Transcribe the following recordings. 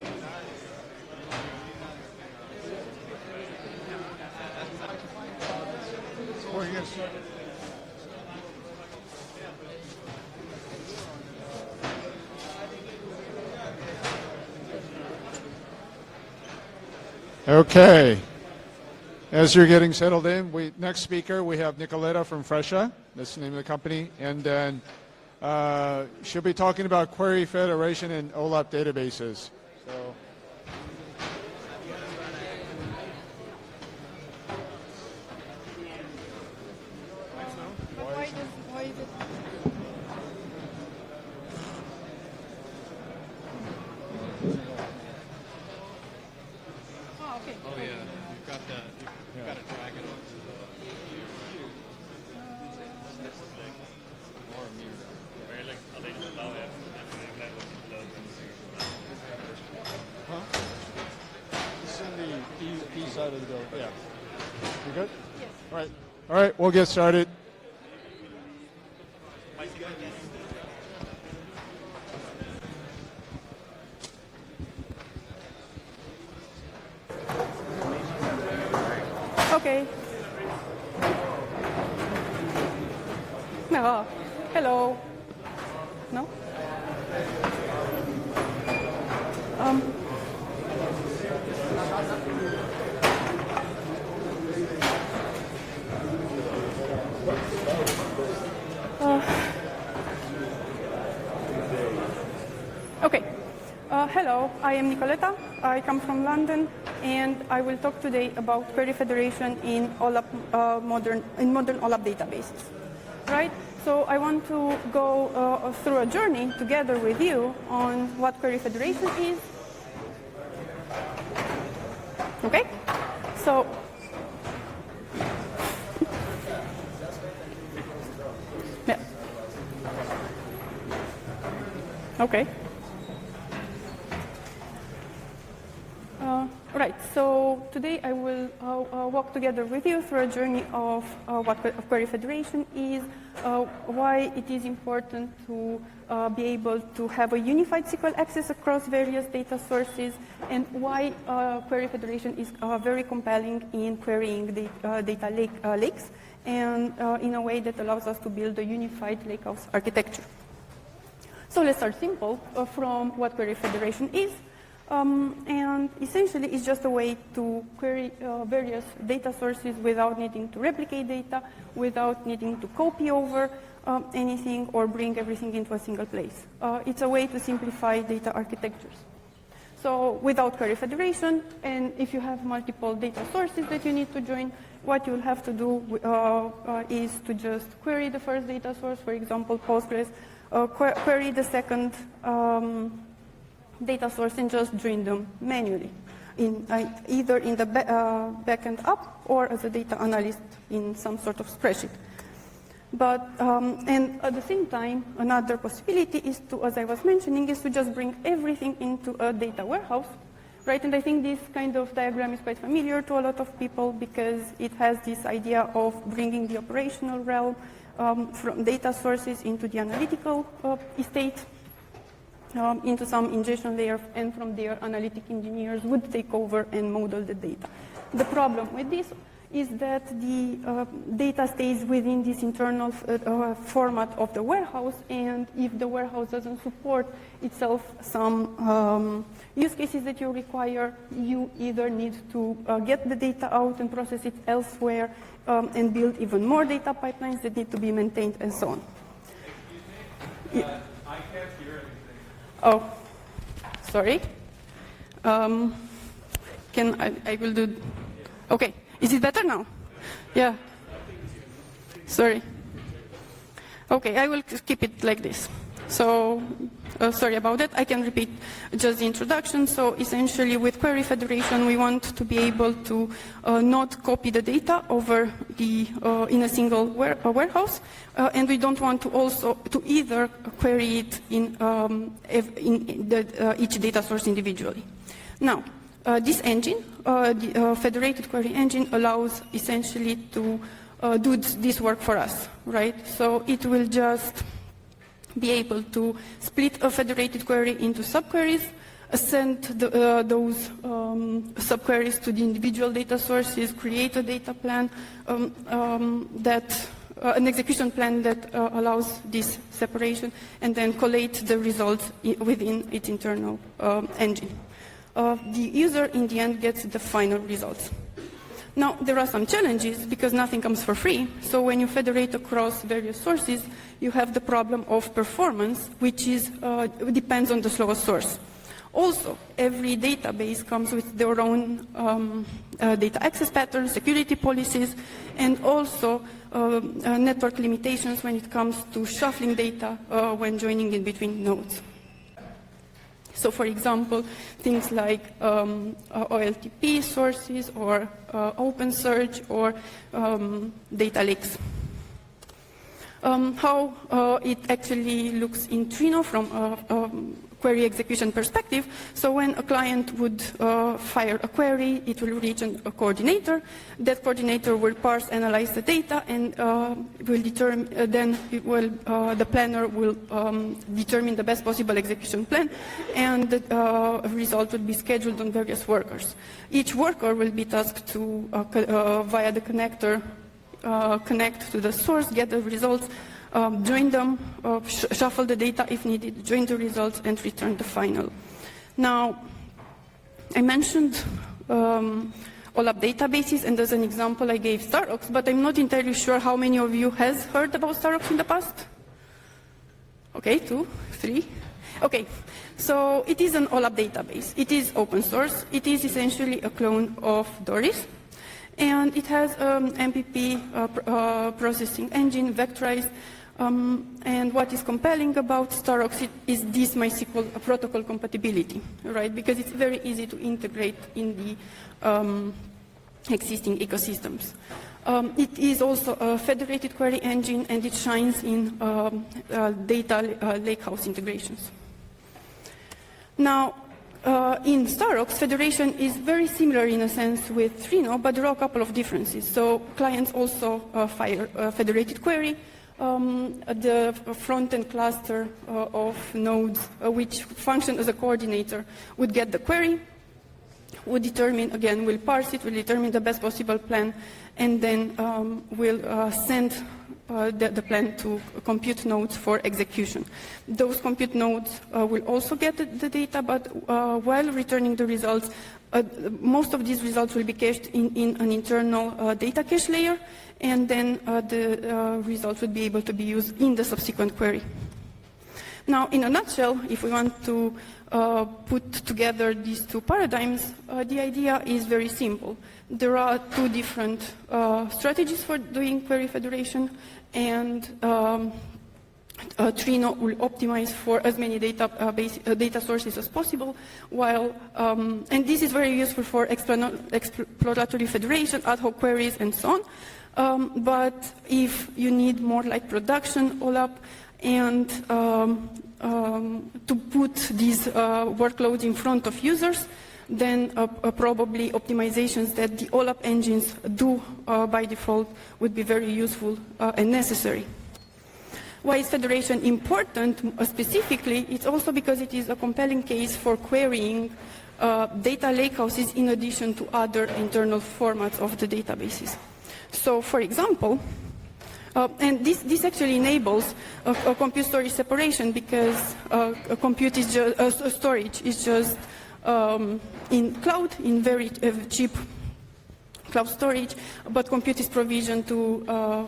Okay. As you're getting settled in, next speaker, we have Nicoletta from Fresha. That's the name of the company. And then she'll be talking about query federation and OLAP databases. So. Why is it? Oh, okay. Oh yeah, you've got to drag it onto the Huh? It's in the east side of the building. Yeah. You good? Yes. All right. All right, we'll get started. Okay. No. Hello. No? Okay. Hello, I am Nicoletta. I come from London, and I will talk today about query federation in OLAP, modern OLAP databases. Right? So I want to go through a journey together with you on what query federation is. Okay? So yeah. Okay. Right, so today I will walk together with you through a journey of what query federation is, why it is important to be able to have a unified SQL access across various data sources, and why query federation is very compelling in querying the data lakes, and in a way that allows us to build a unified lakehouse architecture. So let's start simple from what query federation is. And essentially, it's just a way to query various data sources without needing to replicate data, without needing to copy over anything or bring everything into a single place. It's a way to simplify data architectures. So without query federation, and if you have multiple data sources that you need to join, what you'll have to do is to just query the first data source, for example, Postgres, query the second data source and just join them manually, either in the backend app or as a data analyst in some sort of spreadsheet. But and at the same time, another possibility is to, as I was mentioning, is to just bring everything into a data warehouse, right? And I think this kind of diagram is quite familiar to a lot of people because it has this idea of bringing the operational realm from data sources into the analytical estate. Into some ingestion layer, and from there analytic engineers would take over and model the data. The problem with this is that the data stays within this internal format of the warehouse, and if the warehouse doesn't support itself some use cases that you require, you either need to get the data out and process it elsewhere and build even more data pipelines that need to be maintained and so on. Yeah. I can't hear anything. Oh, sorry. I will do. Okay, is it better now? Yeah. Sorry. Okay, I will keep it like this. So, sorry about that. I can repeat just the introduction. So essentially with query federation, we want to be able to not copy the data over the in a single warehouse, and we don't want to also to either query it in each data source individually. Now, this engine, the federated query engine, allows essentially to do this work for us, right? So it will just be able to split a federated query into subqueries send those subqueries to the individual data sources, create a data plan an execution plan that allows this separation, and then collate the results within its internal engine. The user, in the end, gets the final results. Now, there are some challenges because nothing comes for free. So when you federate across various sources, you have the problem of performance, which depends on the slowest source. Also, every database comes with their own data access patterns, security policies, and also network limitations when it comes to shuffling data when joining in between nodes. So, for example, things like OLTP sources or OpenSearch or data lakes. How it actually looks in Trino from a query execution perspective. So when a client would fire a query, it will reach a coordinator. That coordinator will parse, analyze the data, and will determine. The planner will determine the best possible execution plan, and the result will be scheduled on various workers. Each worker will be tasked to via the connector connect to the source, get the results, join them, shuffle the data if needed, join the results, and return the final. Now, I mentioned OLAP databases, and as an example I gave Starox, but I'm not entirely sure how many of you has heard about Starox in the past? Okay, 2, 3. Okay, so it is an OLAP database. It is open source. It is essentially a clone of Doris. And it has MPP processing engine, vectorized, and what is compelling about Starox is this MySQL protocol compatibility, right? Because it's very easy to integrate in the existing ecosystems. It is also a federated query engine, and it shines in data lakehouse integrations. Now, in Starox, federation is very similar in a sense with Trino, but there are a couple of differences. So clients also fire a federated query. The front-end cluster of nodes, which function as a coordinator, would get the query, would determine, again, will parse it, will determine the best possible plan, and then will send the plan to compute nodes for execution. Those compute nodes will also get the data, but while returning the results, most of these results will be cached in an internal data cache layer, and then the results would be able to be used in the subsequent query. Now, in a nutshell, if we want to put together these two paradigms, the idea is very simple. There are two different strategies for doing query federation, and Trino will optimize for as many data sources as possible, while, and this is very useful for exploratory federation, ad hoc queries, and so on. But if you need more like production OLAP, and to put these workloads in front of users, then probably optimizations that the OLAP engines do by default would be very useful and necessary. Why is federation important specifically? It's also because it is a compelling case for querying data lakehouses in addition to other internal formats of the databases. So, for example, and this actually enables a compute storage separation, because compute is just storage is just in cloud, in very cheap cloud storage, but compute is provisioned to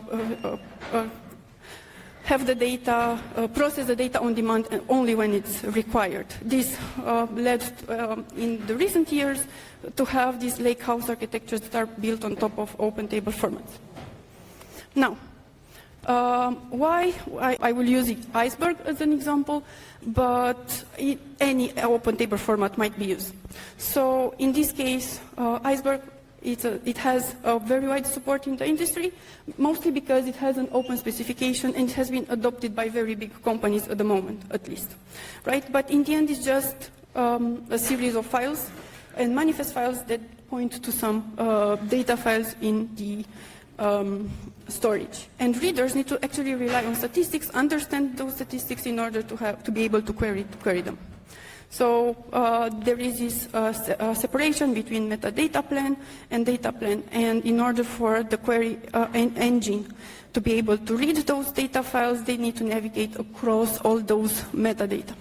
have the data, process the data on demand only when it's required. This led in the recent years to have these lakehouse architectures that are built on top of open table formats. Now, why? I will use Iceberg as an example, but any open table format might be used. So in this case, Iceberg, it has a very wide support in the industry, mostly because it has an open specification and it has been adopted by very big companies at the moment, at least, right? But in the end, it's just a series of files and manifest files that point to some data files in the storage. And readers need to actually rely on statistics, understand those statistics in order to be able to query them. So there is this separation between metadata plan and data plan, and in order for the query engine to be able to read those data files, they need to navigate across all those metadata.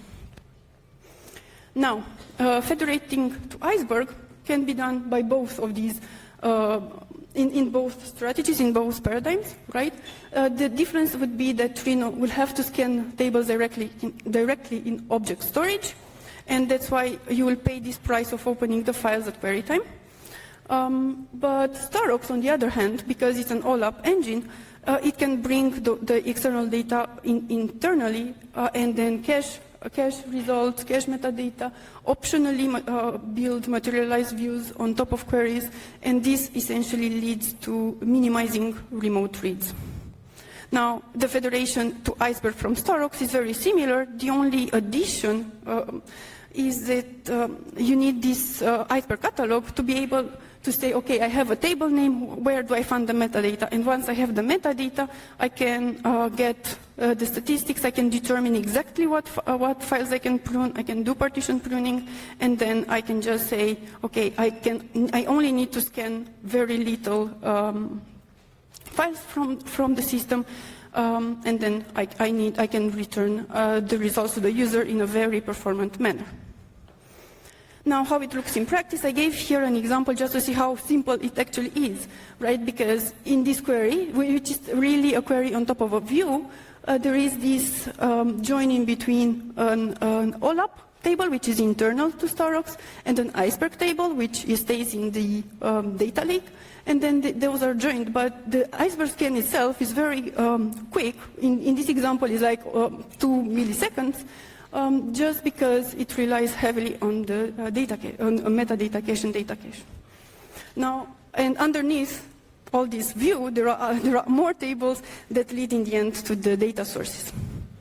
Now, federating to Iceberg can be done by both of these, in both strategies, in both paradigms, right? The difference would be that Trino will have to scan tables directly in object storage, and that's why you will pay this price of opening the files at query time. But Starox, on the other hand, because it's an OLAP engine, it can bring the external data internally and then cache results, cache metadata, optionally build materialized views on top of queries, and this essentially leads to minimizing remote reads. Now, the federation to Iceberg from Starox is very similar. The only addition is that you need this Iceberg catalog to be able to say, okay, I have a table name, where do I find the metadata? And once I have the metadata, I can get the statistics, I can determine exactly what files I can prune, I can do partition pruning, and then I can just say, okay, I only need to scan very little files from the system, and then I can return the results to the user in a very performant manner. Now, how it looks in practice, I gave here an example just to see how simple it actually is, right? Because in this query, which is really a query on top of a view, there is this joining between an OLAP table, which is internal to Starox, and an Iceberg table, which stays in the data lake, and then those are joined. But the Iceberg scan itself is very quick. In this example, it's like 2 milliseconds. Just because it relies heavily on the on metadata cache and data cache. Now, and underneath all this view, there are more tables that lead in the end to the data sources.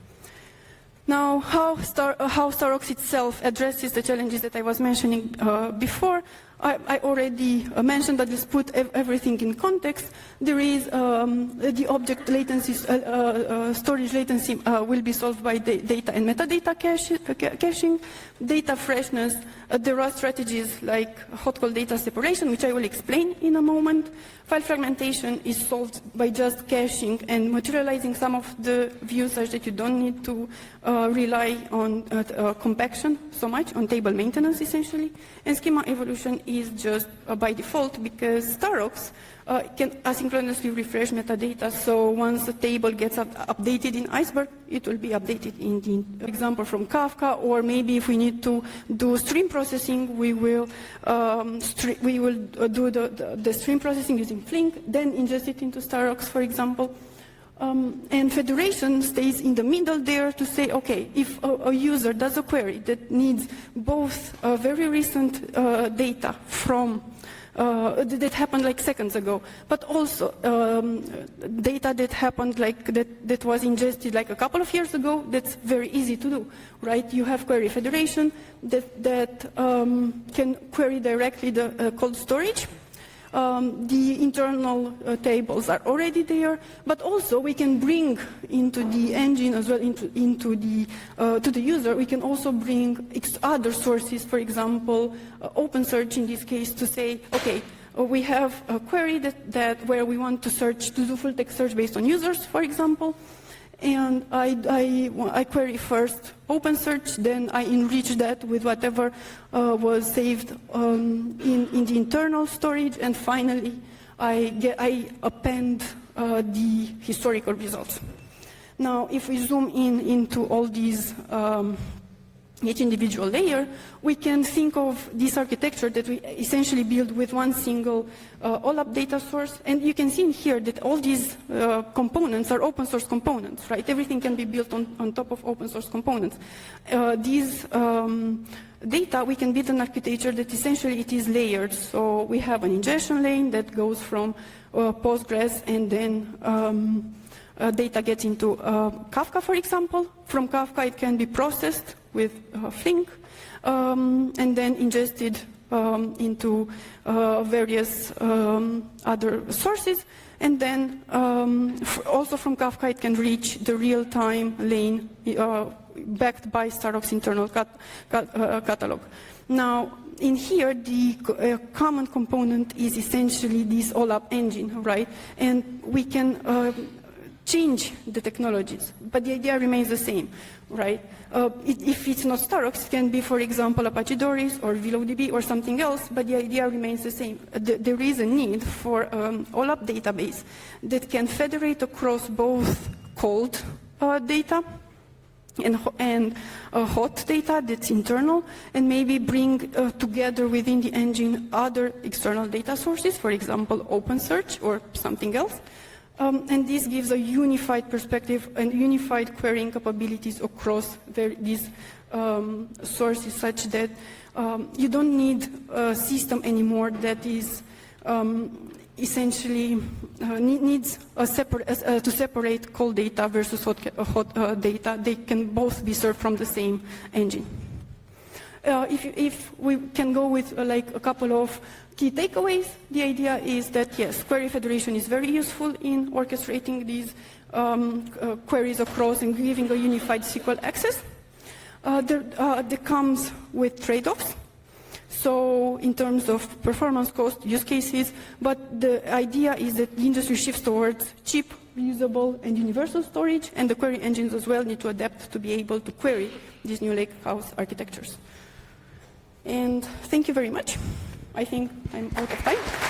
Now, how Starox itself addresses the challenges that I was mentioning before, I already mentioned that. Let's put everything in context. There is the object latency, storage latency will be solved by data and metadata caching, data freshness. There are strategies like hot call data separation, which I will explain in a moment. File fragmentation is solved by just caching and materializing some of the views such that you don't need to rely on compaction so much, on table maintenance essentially. And schema evolution is just by default because Starox can asynchronously refresh metadata. So once the table gets updated in Iceberg, it will be updated in the example from Kafka. Or maybe if we need to do stream processing, we will do the stream processing using Flink, then ingest it into Starox, for example. And federation stays in the middle there to say, okay, if a user does a query that needs both very recent data from that happened like seconds ago, but also data that happened like that was ingested like a couple of years ago, that's very easy to do, right? You have query federation that can query directly the cold storage. The internal tables are already there, but also we can bring into the engine as well, into the to the user. We can also bring other sources, for example, OpenSearch in this case, to say, okay, we have a query that where we want to search, to do full text search based on users, for example. And I query first OpenSearch, then I enrich that with whatever was saved in the internal storage, and finally I append the historical results. Now, if we zoom into all these each individual layer, we can think of this architecture that we essentially build with one single OLAP data source. And you can see in here that all these components are open source components, right? Everything can be built on top of open source components. These data, we can build an architecture that essentially it is layered. So we have an ingestion lane that goes from Postgres, and then data gets into Kafka, for example. From Kafka, it can be processed with Flink, and then ingested into various other sources. And then also from Kafka, it can reach the real-time lane backed by Stardock's internal catalog. Now, in here, the common component is essentially this OLAP engine, right? And we can change the technologies, but the idea remains the same, right? If it's not Stardock, it can be, for example, Apache Doris or VeloDB or something else, but the idea remains the same. There is a need for OLAP database that can federate across both cold data and hot data that's internal, and maybe bring together within the engine other external data sources, for example, OpenSearch or something else. And this gives a unified perspective and unified querying capabilities across these sources, such that you don't need a system anymore that is essentially needs to separate cold data versus hot data. They can both be served from the same engine. If we can go with like a couple of key takeaways, the idea is that yes, query federation is very useful in orchestrating these queries across and giving a unified SQL access. That comes with trade-offs. So in terms of performance, cost, use cases, but the idea is that the industry shifts towards cheap, reusable, and universal storage, and the query engines as well need to adapt to be able to query these new lakehouse architectures. And thank you very much. I think I'm out of time.